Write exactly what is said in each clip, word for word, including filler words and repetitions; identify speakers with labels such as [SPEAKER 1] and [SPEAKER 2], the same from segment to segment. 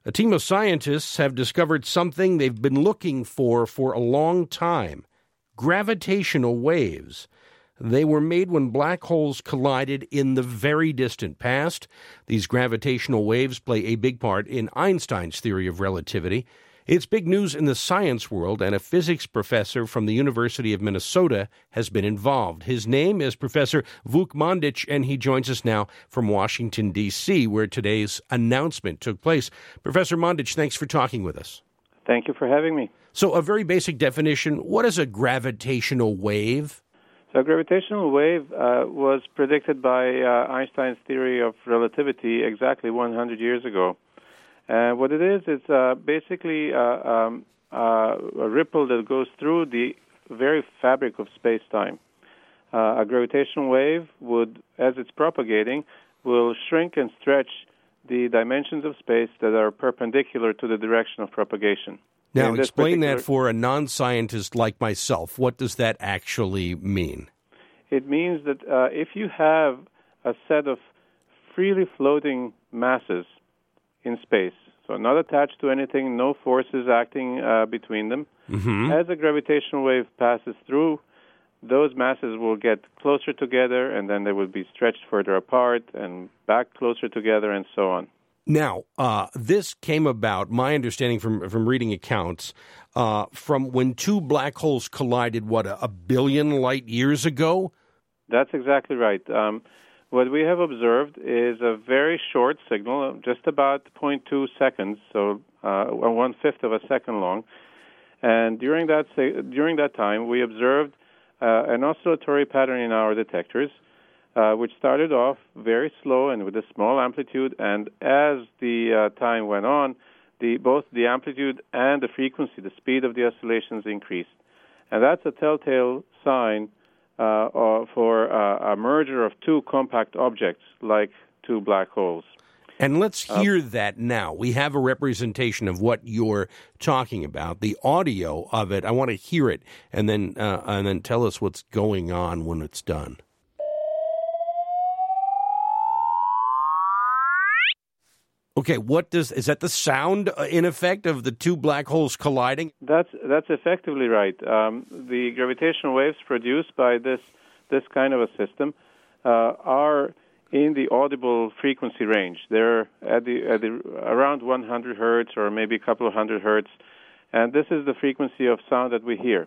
[SPEAKER 1] A team of scientists have discovered something they've been looking for for a long time: gravitational waves. They were made when black holes collided in the very distant past. These gravitational waves play a big part in Einstein's theory of relativity. It's big news in the science world, and a physics professor from the University of Minnesota has been involved. His name is Professor Vuk Mandić, and he joins us now from Washington, D C, where today's announcement took place. Professor Mandić, thanks for talking with us.
[SPEAKER 2] Thank you for having me.
[SPEAKER 1] So a very basic definition, what is a gravitational wave?
[SPEAKER 2] So a gravitational wave uh, was predicted by uh, Einstein's theory of relativity exactly one hundred years ago. Uh, what it is, it's uh, basically uh, um, uh, a ripple that goes through the very fabric of space-time. Uh, a gravitational wave would, as it's propagating, will shrink and stretch the dimensions of space that are perpendicular to the direction of propagation.
[SPEAKER 1] Now, explain that for a non-scientist like myself. What does that actually mean?
[SPEAKER 2] It means that uh, if you have a set of freely floating masses in space, so not attached to anything, no forces acting uh, between them.
[SPEAKER 1] Mm-hmm.
[SPEAKER 2] As a gravitational wave passes through, those masses will get closer together, and then they will be stretched further apart and back closer together, and so on.
[SPEAKER 1] Now, uh, this came about, my understanding from from reading accounts, uh, from when two black holes collided, what, a, a billion light years ago?
[SPEAKER 2] That's exactly right. Um, What we have observed is a very short signal, just about zero point two seconds, so uh, one-fifth of a second long. And during that during that time, we observed uh, an oscillatory pattern in our detectors, uh, which started off very slow and with a small amplitude. And as the uh, time went on, the both the amplitude and the frequency, the speed of the oscillations increased. And that's a telltale sign Uh, or for uh, a merger of two compact objects like two black holes.
[SPEAKER 1] And let's hear uh, that now. We have a representation of what you're talking about, the audio of it. I want to hear it, and then uh, and then tell us what's going on when it's done. Okay, what does is that the sound uh, in effect of the two black holes colliding?
[SPEAKER 2] That's that's effectively right. Um, the gravitational waves produced by this this kind of a system uh, are in the audible frequency range. They're at the at the around one hundred hertz or maybe a couple of hundred hertz, and this is the frequency of sound that we hear.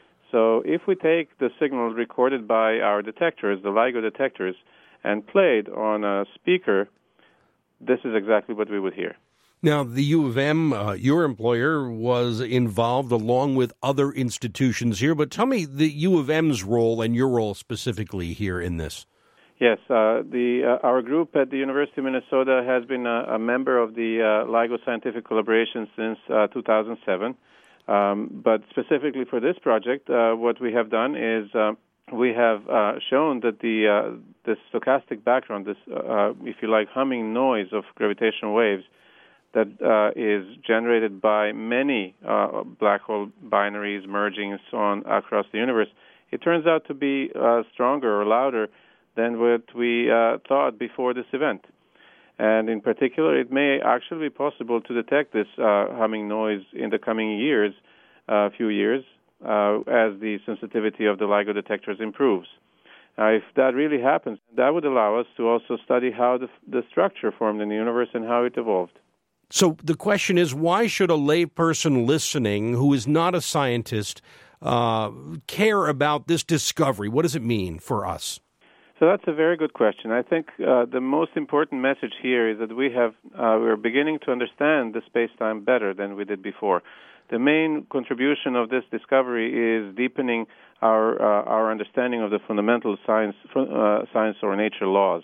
[SPEAKER 2] So if we take the signal recorded by our detectors, the LIGO detectors, and played on a speaker, this is exactly what we would hear.
[SPEAKER 1] Now, the U of M, uh, your employer, was involved along with other institutions here, but tell me the U of M's role and your role specifically here in this.
[SPEAKER 2] Yes, uh, the uh, our group at the University of Minnesota has been a, a member of the uh, LIGO Scientific Collaboration since uh, two thousand seven. Um, but specifically for this project, uh, what we have done is uh, we have uh, shown that the uh, the stochastic background, this, uh, if you like, humming noise of gravitational waves that uh, is generated by many uh, black hole binaries merging and so on across the universe, it turns out to be uh, stronger or louder than what we uh, thought before this event. And in particular, it may actually be possible to detect this uh, humming noise in the coming years, a uh, few years, uh, as the sensitivity of the LIGO detectors improves. Now, if that really happens, that would allow us to also study how the, the structure formed in the universe and how it evolved.
[SPEAKER 1] So the question is, why should a layperson listening who is not a scientist uh, care about this discovery? What does it mean for us?
[SPEAKER 2] So that's a very good question. I think uh, the most important message here is that we have uh, we're beginning to understand the space-time better than we did before. The main contribution of this discovery is deepening our uh, our understanding of the fundamental science uh, science or nature laws.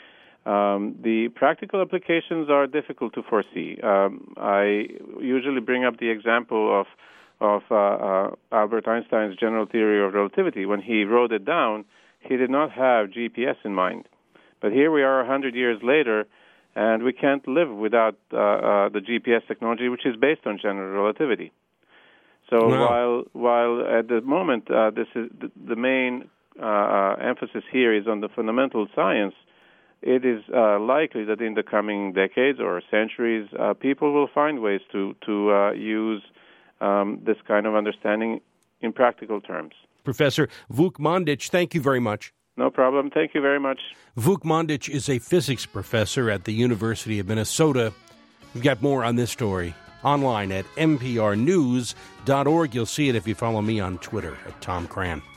[SPEAKER 2] Um, the practical applications are difficult to foresee. Um, I usually bring up the example of of uh, uh, Albert Einstein's general theory of relativity. When he wrote it down, he did not have G P S in mind. But here we are a hundred years later, and we can't live without uh, uh, the G P S technology, which is based on general relativity. So
[SPEAKER 1] wow.
[SPEAKER 2] while while at the moment uh, this is the, the main uh, uh, emphasis here is on the fundamental science, it is uh, likely that in the coming decades or centuries, uh, people will find ways to, to uh, use um, this kind of understanding in practical terms.
[SPEAKER 1] Professor Vuk Mandić, thank you very much.
[SPEAKER 2] No problem. Thank you very much.
[SPEAKER 1] Vuk Mandić is a physics professor at the University of Minnesota. We've got more on this story online at n p r news dot org. You'll see it if you follow me on Twitter at Tom Cran.